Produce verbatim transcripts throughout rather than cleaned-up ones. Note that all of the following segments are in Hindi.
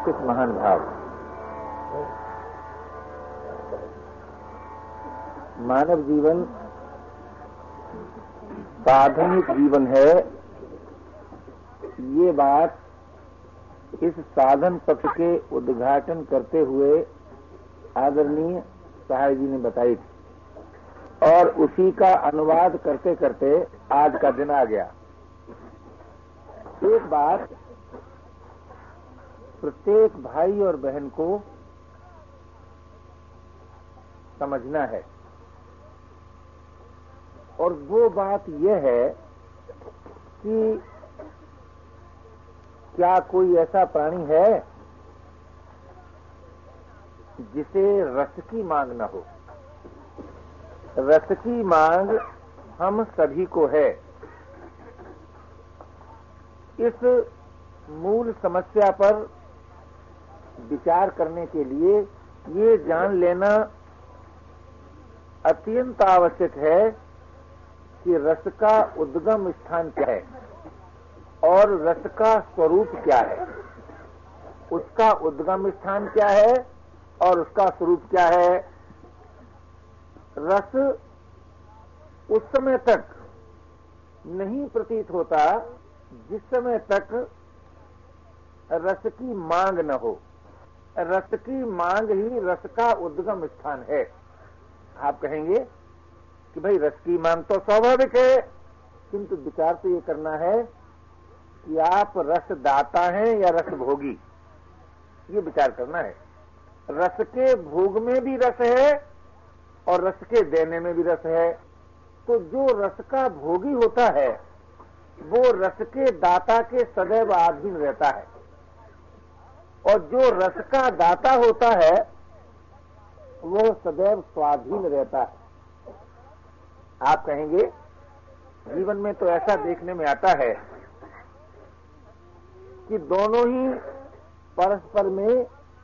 कुछ महान भाव। मानव जीवन साधनिक जीवन है, ये बात इस साधन पथ के उद्घाटन करते हुए आदरणीय सहाय जी ने बताई थी और उसी का अनुवाद करते करते आज का दिन आ गया। एक बात प्रत्येक भाई और बहन को समझना है और वो बात यह है कि क्या कोई ऐसा प्राणी है जिसे रस की मांग न हो। रस की मांग हम सभी को है। इस मूल समस्या पर विचार करने के लिए ये जान लेना अत्यंत आवश्यक है कि रस का उद्गम स्थान क्या है और रस का स्वरूप क्या है, उसका उद्गम स्थान क्या है और उसका स्वरूप क्या है। रस उस समय तक नहीं प्रतीत होता जिस समय तक रस की मांग न हो। रस की मांग ही रस का उद्गम स्थान है। आप कहेंगे कि भाई रस की मांग तो स्वाभाविक है, किंतु विचार तो ये करना है कि आप रस दाता हैं या रस भोगी, ये विचार करना है। रस के भोग में भी रस है और रस के देने में भी रस है। तो जो रस का भोगी होता है वो रस के दाता के सदैव अधीन रहता है और जो रस का दाता होता है वो सदैव स्वाधीन रहता है। आप कहेंगे जीवन में तो ऐसा देखने में आता है कि दोनों ही परस्पर में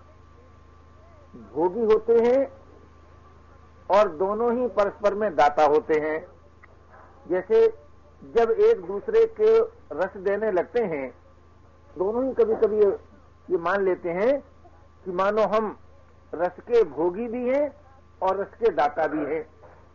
भोगी होते हैं और दोनों ही परस्पर में दाता होते हैं। जैसे जब एक दूसरे के रस देने लगते हैं, दोनों ही कभी कभी ये मान लेते हैं कि मानो हम रस के भोगी भी हैं और रस के दाता भी हैं,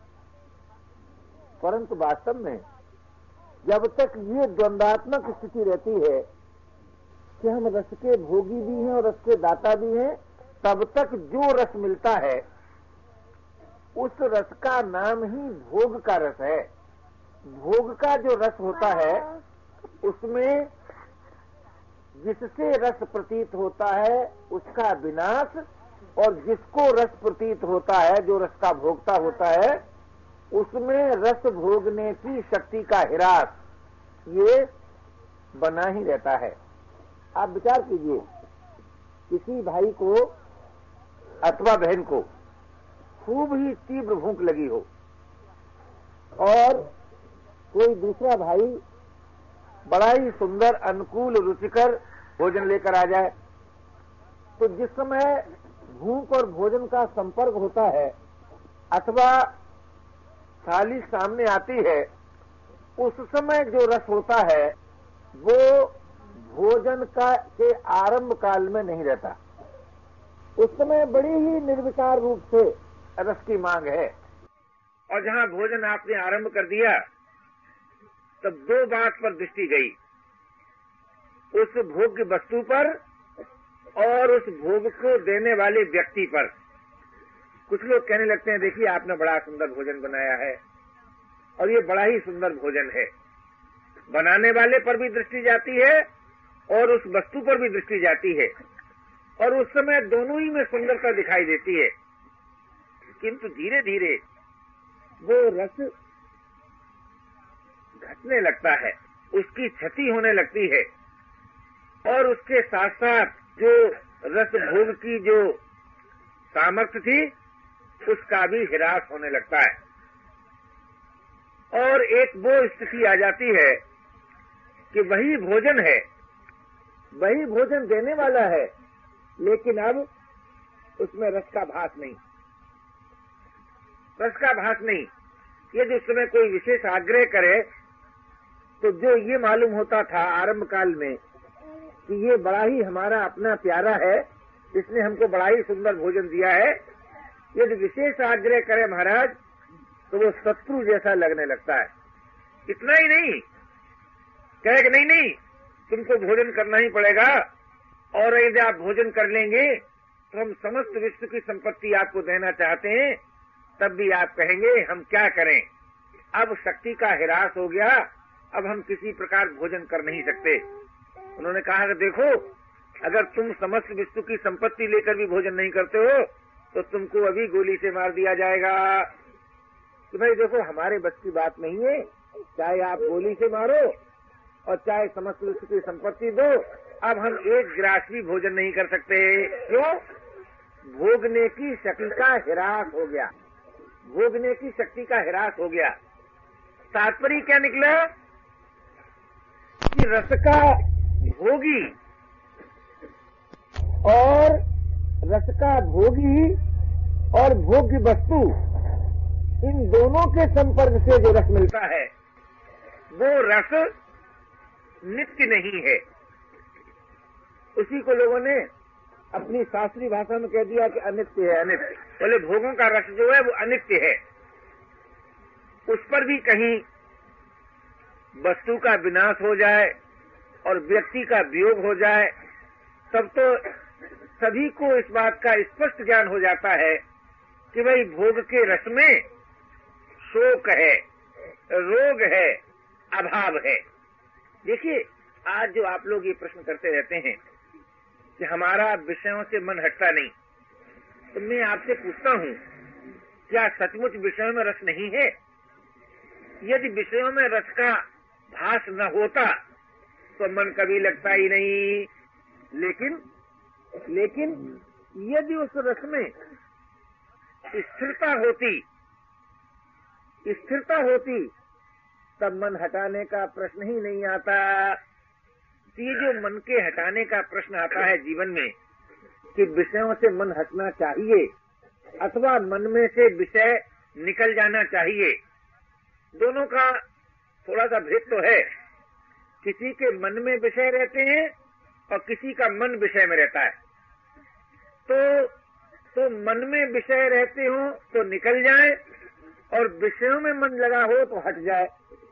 परंतु वास्तव में जब तक ये द्वंद्वात्मक स्थिति रहती है कि हम रस के भोगी भी हैं और रस के दाता भी हैं, तब तक जो रस मिलता है उस रस का नाम ही भोग का रस है। भोग का जो रस होता है उसमें जिससे रस प्रतीत होता है उसका विनाश और जिसको रस प्रतीत होता है, जो रस का भोगता होता है, उसमें रस भोगने की शक्ति का हिरास ये बना ही रहता है। आप विचार कीजिए, किसी भाई को अथवा बहन को खूब ही तीव्र भूख लगी हो और कोई दूसरा भाई बड़ा ही सुंदर अनुकूल रुचिकर भोजन लेकर आ जाए, तो जिस समय भूख और भोजन का संपर्क होता है अथवा थाली सामने आती है, उस समय जो रस होता है वो भोजन का के आरंभ काल में नहीं रहता। उस समय बड़ी ही निर्विकार रूप से रस की मांग है और जहां भोजन आपने आरंभ कर दिया तब दो बात पर दृष्टि गई, उस भोग्य वस्तु पर और उस भोग को देने वाले व्यक्ति पर। कुछ लोग कहने लगते हैं देखिए आपने बड़ा सुंदर भोजन बनाया है और ये बड़ा ही सुंदर भोजन है। बनाने वाले पर भी दृष्टि जाती है और उस वस्तु पर भी दृष्टि जाती है और उस समय दोनों ही में सुंदरता दिखाई देती है, किंतु धीरे धीरे वो रस घटने लगता है, उसकी क्षति होने लगती है और उसके साथ साथ जो रस भोग की जो सामर्थ्य थी उसका भी ह्रास होने लगता है और एक वो स्थिति आ जाती है कि वही भोजन है, वही भोजन देने वाला है, लेकिन अब उसमें रस का भास नहीं, रस का भास नहीं। ये जिस समय कोई विशेष आग्रह करे तो जो ये मालूम होता था आरंभ काल में कि ये बड़ा ही हमारा अपना प्यारा है, इसने हमको बड़ा ही सुंदर भोजन दिया है, यदि विशेष आग्रह करे महाराज तो वो शत्रु जैसा लगने लगता है। इतना ही नहीं, कहे कि नहीं नहीं तुमको भोजन करना ही पड़ेगा, और यदि आप भोजन कर लेंगे तो हम समस्त विश्व की संपत्ति आपको देना चाहते हैं, तब भी आप कहेंगे हम क्या करें, अब शक्ति का हिरास हो गया, अब हम किसी प्रकार भोजन कर नहीं सकते। उन्होंने कहा कि देखो, अगर तुम समस्त विश्व की संपत्ति लेकर भी भोजन नहीं करते हो तो तुमको अभी गोली से मार दिया जाएगा। तो भाई देखो, हमारे बस की बात नहीं है, चाहे आप गोली से मारो और चाहे समस्त विश्व की संपत्ति दो, अब हम एक गिलास भी भोजन नहीं कर सकते। क्यों? भोगने की शक्ति का हिरास हो गया, भोगने की शक्ति का हिरास हो गया। तात्पर्य क्या निकला कि रस का भोगी और रस का भोगी और भोग्य वस्तु, इन दोनों के संपर्क से जो रस मिलता है वो रस नित्य नहीं है। उसी को लोगों ने अपनी शास्त्रीय भाषा में कह दिया कि अनित्य है, अनित्य। बोले भोगों का रस जो है वो अनित्य है। उस पर भी कहीं वस्तु का विनाश हो जाए और व्यक्ति का वियोग हो जाए, तब तो सभी को इस बात का स्पष्ट ज्ञान हो जाता है कि भाई भोग के रस में शोक है, रोग है, अभाव है। देखिए, आज जो आप लोग ये प्रश्न करते रहते हैं कि हमारा विषयों से मन हटता नहीं, तो मैं आपसे पूछता हूं, क्या सचमुच विषयों में रस नहीं है? यदि विषयों में रस का भास न होता तो मन कभी लगता ही नहीं। लेकिन लेकिन यदि उस रस में स्थिरता होती स्थिरता होती तब मन हटाने का प्रश्न ही नहीं आता। ये जो मन के हटाने का प्रश्न आता है जीवन में कि विषयों से मन हटना चाहिए अथवा मन में से विषय निकल जाना चाहिए, दोनों का थोड़ा सा भेद तो है। किसी के मन में विषय रहते हैं और किसी का मन विषय में रहता है। तो तो मन में विषय रहते हो तो निकल जाए और विषयों में मन लगा हो तो हट जाए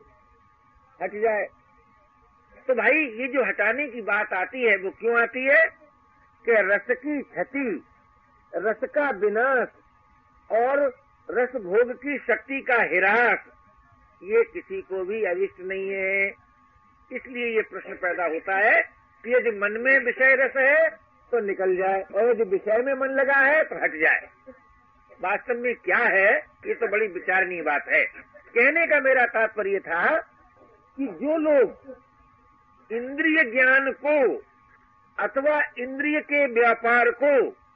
हट जाए तो भाई ये जो हटाने की बात आती है वो क्यों आती है कि रस की क्षति, रस का विनाश और रस भोग की शक्ति का हिरास, ये किसी को भी अविष्ट नहीं है। इसलिए ये प्रश्न पैदा होता है कि यदि मन में विषय रस है तो निकल जाए और यदि विषय में मन लगा है तो हट जाए। वास्तव में क्या है, ये तो बड़ी विचारणीय बात है। कहने का मेरा तात्पर्य था कि जो लोग इंद्रिय ज्ञान को अथवा इंद्रिय के व्यापार को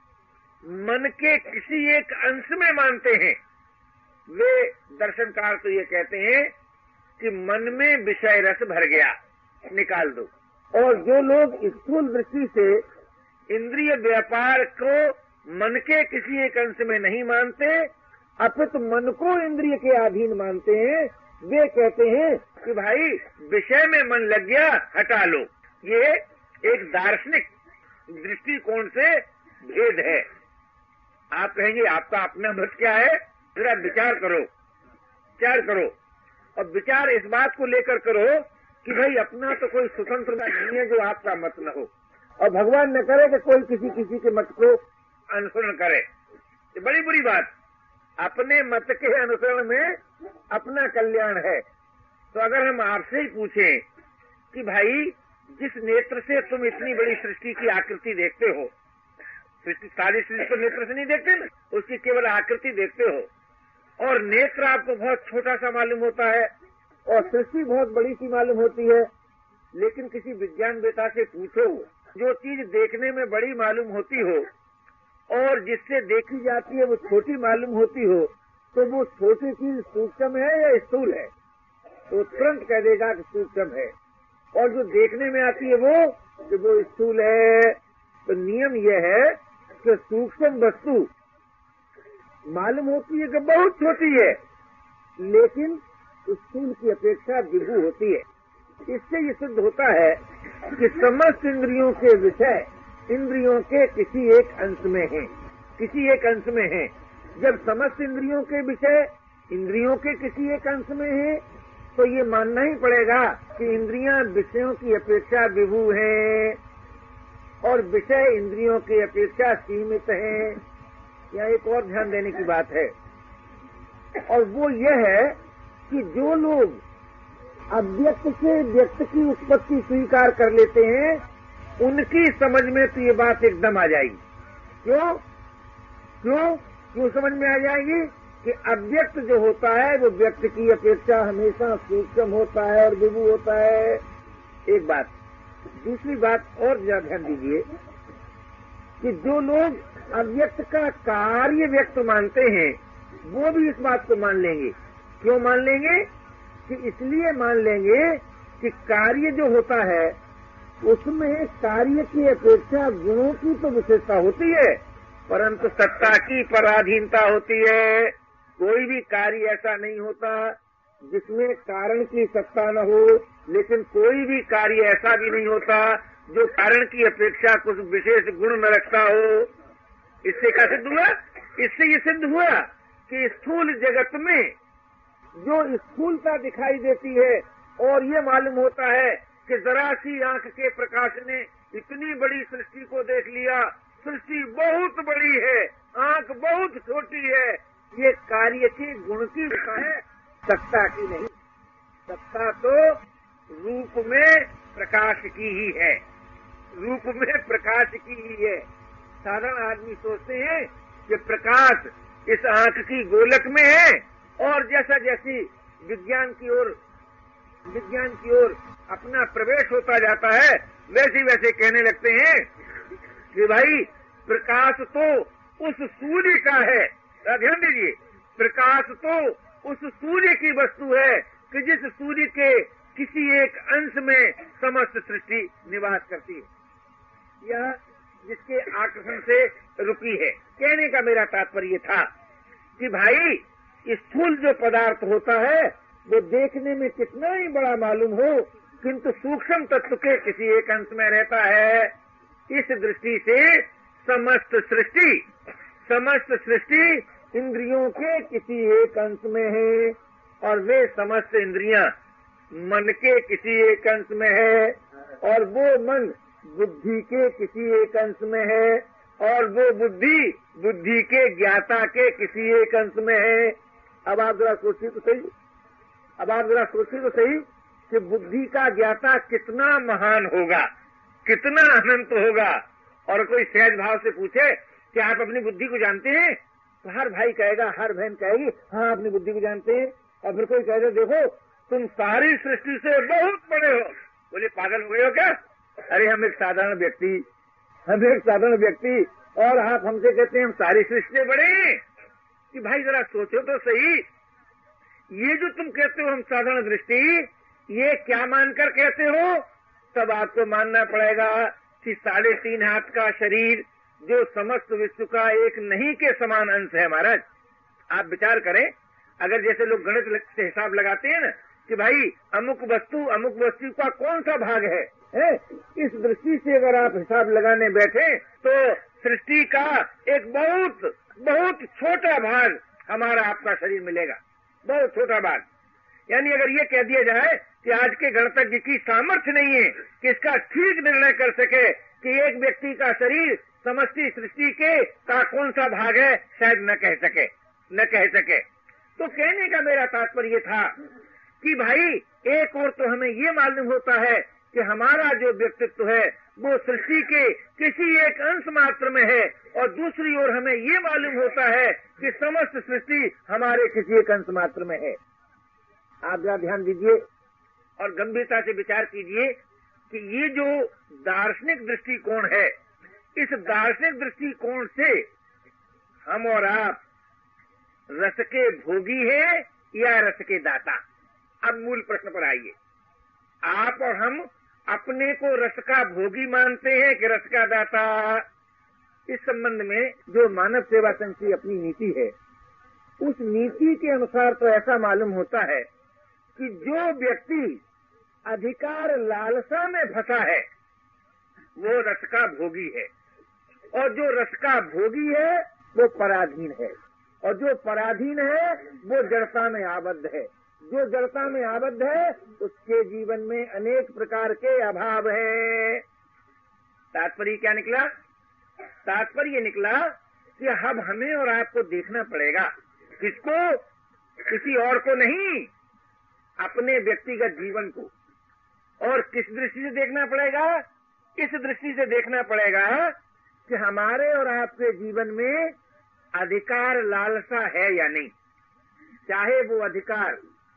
मन के किसी एक अंश में मानते हैं, वे दर्शनकार तो ये कहते हैं कि मन में विषय रस भर गया, निकाल दो। और जो लोग स्थूल दृष्टि से इंद्रिय व्यापार को मन के किसी एक अंश में नहीं मानते अपितु मन को इंद्रिय के अधीन मानते हैं, वे कहते हैं कि भाई विषय में मन लग गया, हटा लो। ये एक दार्शनिक दृष्टिकोण से भेद है। आप कहेंगे आपका अपना मत क्या है, जरा विचार करो विचार करो और विचार इस बात को लेकर करो कि भाई अपना तो कोई स्वतंत्रता नहीं है जो आपका मत न हो, और भगवान न करे कि कोई किसी किसी के मत को अनुसरण करे। ये बड़ी बुरी बात। अपने मत के अनुसरण में अपना कल्याण है। तो अगर हम आपसे ही पूछें कि भाई जिस नेत्र से तुम इतनी बड़ी सृष्टि की आकृति देखते हो, सृष्टि सारी सृष्टि को नेत्र से नहीं देखते ना, उसकी केवल आकृति देखते हो, और नेत्र आपको बहुत छोटा सा मालूम होता है और सृष्टि बहुत बड़ी सी मालूम होती है। लेकिन किसी विज्ञानवेता से पूछो, जो चीज देखने में बड़ी मालूम होती हो और जिससे देखी जाती है वो छोटी मालूम होती हो, तो वो छोटी चीज सूक्ष्म है या स्थूल है, तो तुरंत कह देगा कि सूक्ष्म है। और जो देखने में आती है वो कि वो स्थूल है। तो नियम यह है कि सूक्ष्म वस्तु मालूम होती है कि बहुत छोटी है, लेकिन स्थूल की अपेक्षा विभु होती है। इससे ये सिद्ध होता है कि समस्त इंद्रियों के विषय इंद्रियों के किसी एक अंश में है, किसी एक अंश में है। जब समस्त इंद्रियों के विषय इंद्रियों के किसी एक अंश में है, तो ये मानना ही पड़ेगा कि इंद्रियां विषयों की अपेक्षा विभू हैं और विषय इंद्रियों की अपेक्षा सीमित हैं। यहाँ एक और ध्यान देने की बात है, और वो यह है कि जो लोग अव्यक्त से व्यक्त की उत्पत्ति स्वीकार कर लेते हैं, उनकी समझ में तो ये बात एकदम आ जाएगी। क्यों क्यों क्यों समझ में आ जाएगी कि अव्यक्त जो होता है वो व्यक्त की अपेक्षा हमेशा सूक्ष्म होता है और विभू होता है। एक बात। दूसरी बात और जरा ध्यान दीजिए कि जो लोग अव्यक्त का कार्य व्यक्त मानते हैं, वो भी इस बात को मान लेंगे। क्यों मान लेंगे? कि इसलिए मान लेंगे कि कार्य जो होता है उसमें कार्य की अपेक्षा गुणों की तो विशेषता होती है, परंतु सत्ता की पराधीनता होती है। कोई भी कार्य ऐसा नहीं होता जिसमें कारण की सत्ता न हो, लेकिन कोई भी कार्य ऐसा भी नहीं होता जो कारण की अपेक्षा कुछ विशेष गुण न रखता हो। इससे क्या सिद्ध हुआ? इससे ये सिद्ध हुआ कि स्थूल जगत में जो स्थूलता दिखाई देती है और ये मालूम होता है कि जरा सी आंख के प्रकाश ने इतनी बड़ी सृष्टि को देख लिया, सृष्टि बहुत बड़ी है, आंख बहुत छोटी है, ये कार्य के गुण की होता है, सत्ता की नहीं। सत्ता तो रूप में प्रकाश की ही है, रूप में प्रकाश की ही है। साधारण आदमी सोचते हैं कि प्रकाश इस आंख की गोलक में है, और जैसा जैसी विज्ञान की ओर विज्ञान की ओर अपना प्रवेश होता जाता है, वैसे वैसे कहने लगते हैं कि भाई प्रकाश तो उस सूर्य का है। ध्यान दीजिए, प्रकाश तो उस सूर्य की वस्तु है कि जिस सूर्य के किसी एक अंश में समस्त सृष्टि निवास करती है, या जिसके आकर्षण से रुकी है। कहने का मेरा तात्पर्य था कि भाई स्थूल जो पदार्थ होता है वो देखने में कितना ही बड़ा मालूम हो, किंतु सूक्ष्म तत्व के किसी एक अंश में रहता है। इस दृष्टि से समस्त सृष्टि समस्त सृष्टि इंद्रियों के किसी एक अंश में है, और वे समस्त इंद्रियां मन के किसी एक अंश में है, और वो मन बुद्धि के किसी एक अंश में है, और वो बुद्धि बुद्धि के ज्ञाता के किसी एक अंश में है। अब आप जरा सोचिए तो सही अब आप जरा सोचिए तो सही कि बुद्धि का ज्ञाता कितना महान होगा, कितना अनंत होगा। और कोई सहज भाव से पूछे कि आप अपनी बुद्धि को जानते हैं, तो हर भाई कहेगा, हर बहन कहेगी, हाँ अपनी बुद्धि को जानते हैं। और फिर कोई कहेगा, देखो तुम सारी सृष्टि से बहुत बड़े हो। बोले पागल हुए हो क्या? अरे हम एक साधारण व्यक्ति हम एक साधारण व्यक्ति और आप हमसे कहते हैं हम सारी सृष्टि से बड़े हैं। कि भाई जरा सोचो तो सही, ये जो तुम कहते हो हम साधारण दृष्टि, ये क्या मानकर कहते हो? तब आपको मानना पड़ेगा कि साढ़े तीन हाथ का शरीर जो समस्त विश्व का एक नहीं के समान अंश है। महाराज आप विचार करें, अगर जैसे लोग गणित से हिसाब लगाते हैं ना कि भाई अमुक वस्तु अमुक वस्तु का कौन सा भाग है, है? इस दृष्टि से अगर आप हिसाब लगाने बैठे तो सृष्टि का एक बहुत बहुत छोटा भाग हमारा आपका शरीर मिलेगा, बहुत छोटा भाग। यानी अगर ये कह दिया जाए कि आज के गणतज्ञ की सामर्थ्य नहीं है कि इसका ठीक निर्णय कर सके कि एक व्यक्ति का शरीर समष्टि सृष्टि के का कौन सा भाग है, शायद न कह सके न कह सके तो कहने का मेरा तात्पर्य था कि भाई एक और तो हमें ये मालूम होता है कि हमारा जो व्यक्तित्व है वो सृष्टि के किसी एक अंश मात्र में है, और दूसरी ओर हमें ये मालूम होता है कि समस्त सृष्टि हमारे किसी एक अंश मात्र में है। आप जरा ध्यान दीजिए और गंभीरता से विचार कीजिए कि ये जो दार्शनिक दृष्टिकोण है, इस दार्शनिक दृष्टिकोण से हम और आप रस के भोगी हैं या रस के दाता? अब मूल प्रश्न पर आइए। आप और हम अपने को रस का भोगी मानते हैं कि रस का दाता? इस संबंध में जो मानव सेवा संघ की अपनी नीति है, उस नीति के अनुसार तो ऐसा मालूम होता है कि जो व्यक्ति अधिकार लालसा में फंसा है वो रस का भोगी है, और जो रस का भोगी है वो पराधीन है, और जो पराधीन है वो जड़ता में आबद्ध है। जो जड़ता में आबद्ध है उसके जीवन में अनेक प्रकार के अभाव है। तात्पर्य क्या निकला? तात्पर्य निकला कि अब हमें और आपको देखना पड़ेगा, किसको? किसी और को नहीं, अपने व्यक्तिगत जीवन को। और किस दृष्टि से देखना पड़ेगा? इस दृष्टि से देखना पड़ेगा कि हमारे और आपके जीवन में अधिकार लालसा है या नहीं। चाहे वो अधिकार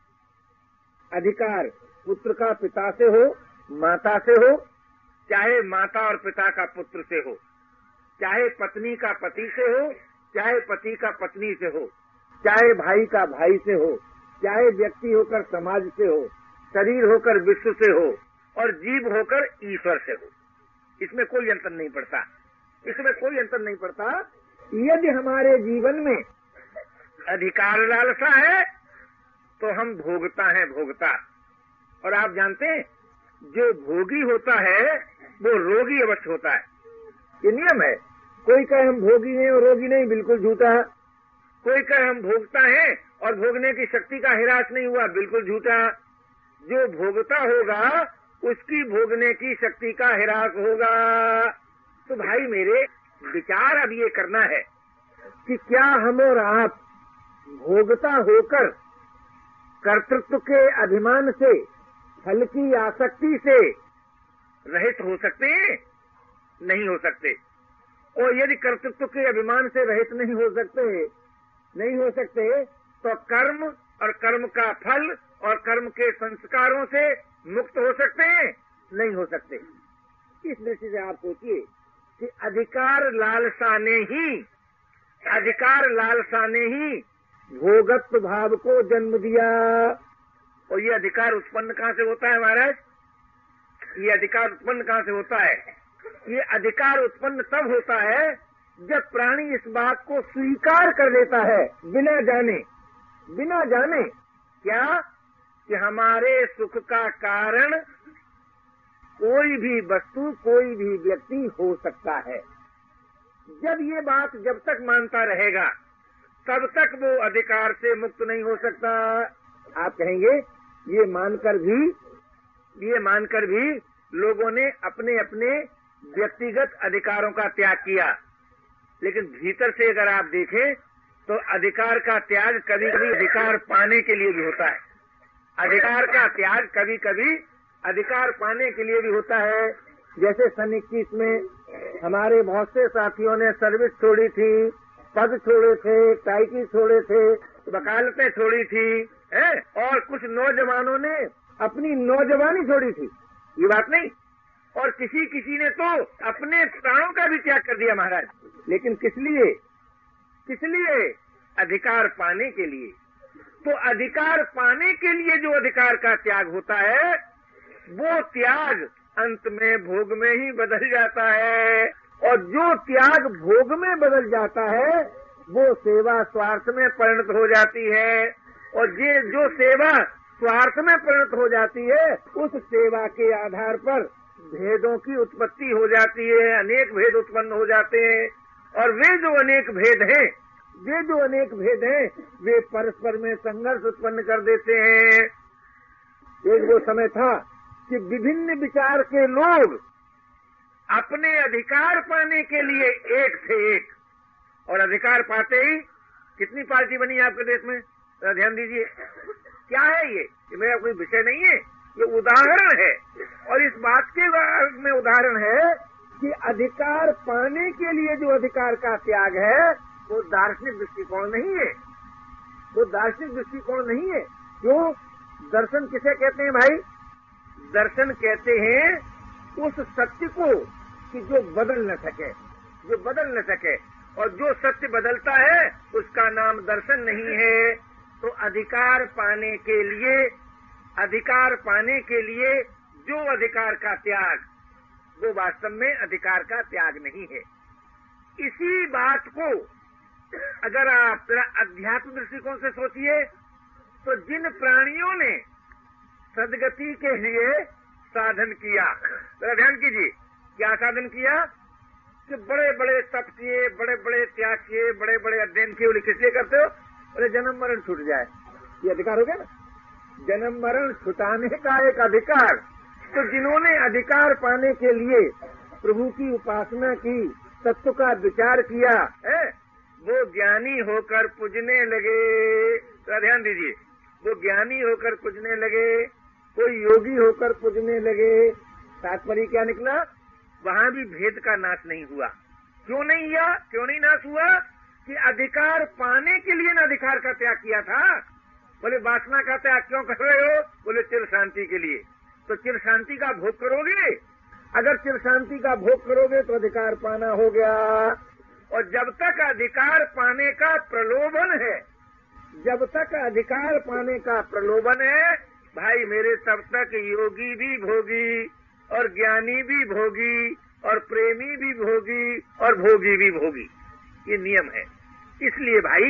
अधिकार पुत्र का पिता से हो, माता से हो, चाहे माता और पिता का पुत्र से हो, चाहे पत्नी का पति से हो, चाहे पति का पत्नी से हो, चाहे भाई का भाई से हो, चाहे व्यक्ति होकर समाज से हो, शरीर होकर विश्व से हो, और जीव होकर ईश्वर से हो। इसमें कोई अंतर नहीं पड़ता, इसमें कोई अंतर नहीं पड़ता। यदि हमारे जीवन में अधिकार लालसा है तो हम भोगता है भोगता। और आप जानते हैं जो भोगी होता है वो रोगी अवश्य होता है। ये नियम है। कोई कहे हम भोगी हैं और रोगी नहीं, बिल्कुल झूठा। कोई कहे हम भोगता है और भोगने की शक्ति का हिरास नहीं हुआ, बिल्कुल झूठा। जो भोगता होगा उसकी भोगने की शक्ति का हिरास होगा। तो भाई मेरे विचार अब ये करना है कि क्या हम और आप भोगता होकर कर्तृत्व के अभिमान से, फल की आसक्ति से रहित हो सकते हैं? नहीं हो सकते। और यदि कर्तृत्व के अभिमान से रहित नहीं हो सकते नहीं हो सकते तो कर्म और कर्म का फल और कर्म के संस्कारों से मुक्त हो सकते हैं? नहीं हो सकते। इस दृष्टि से आप सोचिए कि अधिकार लालसा ने ही अधिकार लालसा ने ही भोगत्व भाव को जन्म दिया। और ये अधिकार उत्पन्न कहाँ से होता है महाराज? ये अधिकार उत्पन्न कहाँ से होता है? ये अधिकार उत्पन्न तब होता है जब प्राणी इस बात को स्वीकार कर लेता है बिना जाने बिना जाने क्या कि हमारे सुख का कारण कोई भी वस्तु, कोई भी व्यक्ति हो सकता है। जब ये बात जब तक मानता रहेगा तब तक वो अधिकार से मुक्त नहीं हो सकता। आप कहेंगे ये मानकर भी ये मानकर भी लोगों ने अपने अपने व्यक्तिगत अधिकारों का त्याग किया, लेकिन भीतर से अगर आप देखें तो अधिकार का त्याग कभी कभी अधिकार पाने के लिए भी होता है। अधिकार का त्याग कभी कभी अधिकार पाने के लिए भी होता है। जैसे सन इक्कीस में हमारे बहुत से साथियों ने सर्विस छोड़ी थी, पद छोड़े थे, टाइकी छोड़े थे, वकालतें छोड़ी थी, है? और कुछ नौजवानों ने अपनी नौजवानी छोड़ी थी, ये बात नहीं। और किसी किसी ने तो अपने प्राणों का भी त्याग कर दिया महाराज। लेकिन किस लिए? किस लिए? अधिकार पाने के लिए। तो अधिकार पाने के लिए जो अधिकार का त्याग होता है वो त्याग अंत में भोग में ही बदल जाता है। और जो त्याग भोग में बदल जाता है वो सेवा स्वार्थ में परिणत हो जाती है। और ये जो सेवा स्वार्थ में परिणत हो जाती है उस सेवा के आधार पर भेदों की उत्पत्ति हो जाती है, अनेक भेद उत्पन्न हो जाते हैं। और वे जो अनेक भेद हैं वे जो अनेक भेद हैं वे परस्पर में संघर्ष उत्पन्न कर देते हैं। एक वो समय था कि विभिन्न विचार के लोग अपने अधिकार पाने के लिए एक थे एक, और अधिकार पाते ही कितनी पार्टी बनी आपके देश में? तो ध्यान दीजिए। क्या है ये? ये मेरा कोई विषय नहीं है, ये उदाहरण है। और इस बात के में उदाहरण है कि अधिकार पाने के लिए जो अधिकार का त्याग है वो दार्शनिक दृष्टिकोण नहीं है। वो दार्शनिक दृष्टिकोण नहीं है। क्यों? दर्शन किसे कहते हैं भाई? दर्शन कहते हैं उस सत्य को कि जो बदल न सके, जो बदल न सके। और जो सत्य बदलता है उसका नाम दर्शन नहीं है। तो अधिकार पाने के लिए अधिकार पाने के लिए जो अधिकार का त्याग वो वास्तव में अधिकार का त्याग नहीं है। इसी बात को अगर आप अध्यात्म दृष्टिकोण से सोचिए तो जिन प्राणियों ने सदगति के लिए साधन किया। तो ध्यान कीजिए, क्या साधन किया कि बड़े बड़े तप किए, बड़े बड़े त्याग किए, बड़े बड़े अध्ययन किए। बोले किस लिए करते हो? बोले जन्म मरण छूट जाए। ये अधिकार हो गया ना, जन्म मरण छुटाने का एक अधिकार। तो जिन्होंने अधिकार पाने के लिए प्रभु की उपासना की, तत्व का विचार किया है, वो ज्ञानी होकर पूजने लगे। तो ध्यान दीजिए, वो ज्ञानी होकर पूजने लगे, कोई योगी होकर पूजने लगे। तात्पर्य क्या निकला? वहां भी भेद का नाश नहीं हुआ। क्यों नहीं हुआ? क्यों नहीं नाश हुआ? कि अधिकार पाने के लिए ना अधिकार का त्याग किया था। बोले वासना का त्याग क्यों कर रहे हो? बोले चिर शांति के लिए। तो चिर शांति का भोग करोगे, अगर चिर शांति का भोग करोगे तो अधिकार पाना हो गया। और जब तक अधिकार पाने का प्रलोभन है, जब तक अधिकार पाने का प्रलोभन है भाई मेरे, तब तक योगी भी भोगी और ज्ञानी भी भोगी और प्रेमी भी भोगी और भोगी भी भोगी। ये नियम है। इसलिए भाई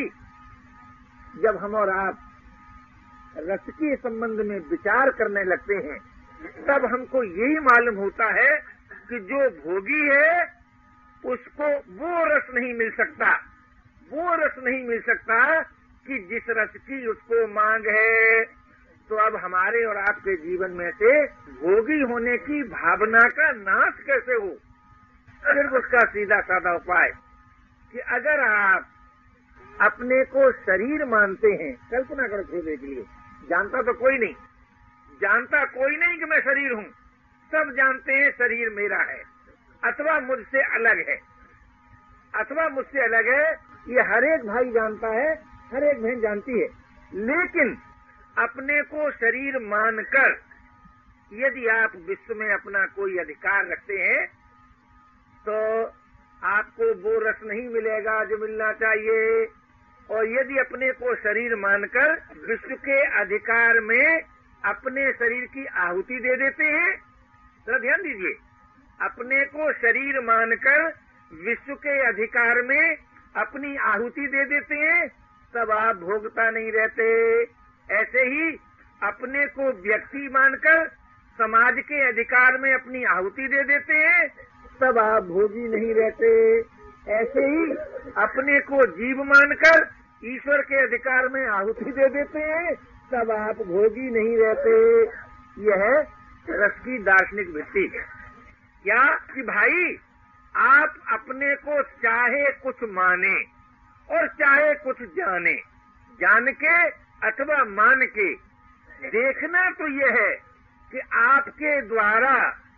जब हम और आप रस के संबंध में विचार करने लगते हैं, तब हमको यही मालूम होता है कि जो भोगी है उसको वो रस नहीं मिल सकता, वो रस नहीं मिल सकता कि जिस रस की उसको मांग है। तो अब हमारे और आपके जीवन में से भोगी होने की भावना का नाश कैसे हो? सिर्फ उसका सीधा साधा उपाय कि अगर आप अपने को शरीर मानते हैं, कल्पना करो थोड़ी के लिए, जानता तो कोई नहीं, जानता कोई नहीं कि मैं शरीर हूँ, सब जानते हैं शरीर मेरा है अथवा मुझसे अलग है, अथवा मुझसे अलग है। ये हर एक भाई जानता है, हर एक बहन जानती है। लेकिन अपने को शरीर मानकर यदि आप विश्व में अपना कोई अधिकार रखते हैं तो आपको वो रस नहीं मिलेगा जो मिलना चाहिए। और यदि अपने को शरीर मानकर विश्व के अधिकार में अपने शरीर की आहुति दे देते हैं, तो ध्यान दीजिए, अपने को शरीर मानकर विश्व के अधिकार में अपनी आहुति दे देते हैं, तब आप भोगता नहीं रहते। ऐसे ही अपने को व्यक्ति मानकर समाज के अधिकार में अपनी आहुति दे देते हैं, तब आप भोगी नहीं रहते। ऐसे ही अपने को जीव मानकर ईश्वर के अधिकार में आहुति दे देते हैं, तब आप भोगी नहीं रहते। यह रस की दार्शनिक वृत्ति है। क्या कि भाई आप अपने को चाहे कुछ माने और चाहे कुछ जाने, जान के अथवा मान के, देखना तो यह है कि आपके द्वारा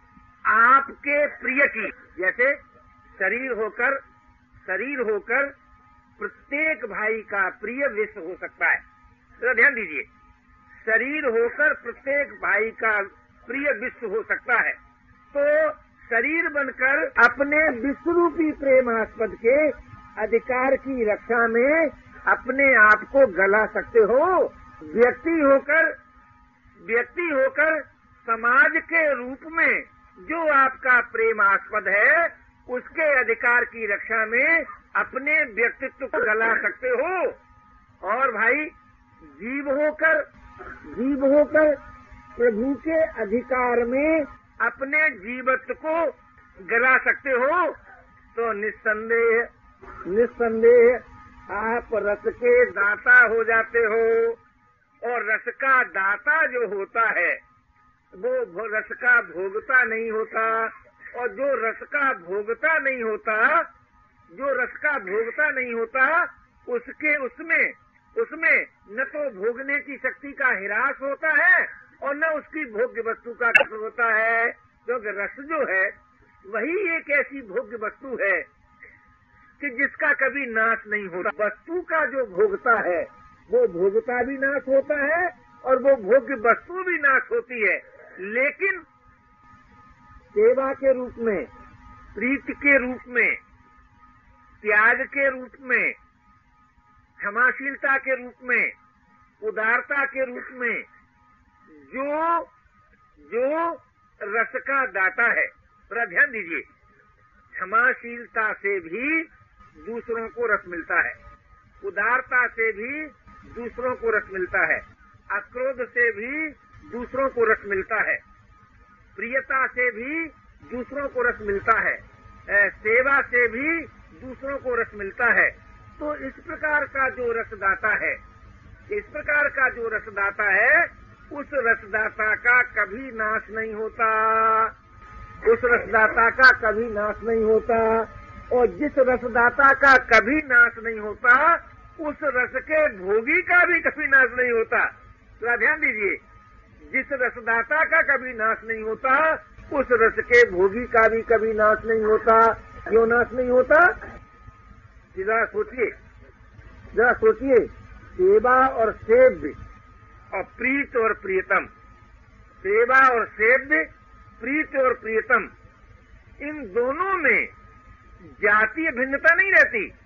आपके प्रिय की, जैसे शरीर होकर शरीर होकर प्रत्येक भाई का प्रिय विश्व हो सकता है। तो ध्यान दीजिए, शरीर होकर प्रत्येक भाई का प्रिय विश्व हो सकता है। तो शरीर बनकर अपने विश्वरूपी प्रेमास्पद के अधिकार की रक्षा में अपने आप को गला सकते हो। व्यक्ति होकर व्यक्ति होकर समाज के रूप में जो आपका प्रेमास्पद है, उसके अधिकार की रक्षा में अपने व्यक्तित्व को गला सकते हो। और भाई जीव होकर जीव होकर प्रभु के अधिकार में अपने जीवत्व को गला सकते हो। तो निस्संदेह निस्संदेह आप रस के दाता हो जाते हो। और रस का दाता जो होता है वो रस का भोगता नहीं होता। और जो रस का भोगता नहीं होता जो रस का भोगता नहीं होता उसके उसमें उसमें न तो भोगने की शक्ति का ह्रास होता है और न उसकी भोग्य वस्तु का कसर होता है। क्योंकि रस जो है वही एक ऐसी भोग्य वस्तु है कि जिसका कभी नाश नहीं होता। वस्तु का जो भोगता है वो भोगता भी नाश होता है और वो भोग्य वस्तु भी नाश होती है। लेकिन सेवा के रूप में, प्रीति के रूप में, त्याग के रूप में, क्षमाशीलता के रूप में, उदारता के रूप में जो जो रस का दाता है, थोड़ा ध्यान दीजिए, क्षमाशीलता से भी दूसरों को रस मिलता है, उदारता से भी दूसरों को रस मिलता है, अक्रोध से भी दूसरों को रस मिलता है, प्रियता से भी दूसरों को रस मिलता है, सेवा से भी दूसरों को रस मिलता है। तो इस प्रकार का जो रसदाता है, इस प्रकार का जो रसदाता है, उस रसदाता का कभी नाश नहीं होता, उस रसदाता का कभी नाश नहीं होता। और जिस रसदाता का कभी नाश नहीं होता, उस रस के भोगी का भी कभी नाश नहीं होता। तो ध्यान दीजिए, जिस रसदाता का कभी नाश नहीं होता, उस रस के भोगी का भी कभी नाश नहीं होता। क्यों नाश नहीं होता? जरा सोचिए, जरा सोचिए, सेवा और सेव्य और प्रीत और प्रियतम, सेवा और सेव्य, प्रीत और प्रियतम, इन दोनों में जातीय भिन्नता नहीं रहती।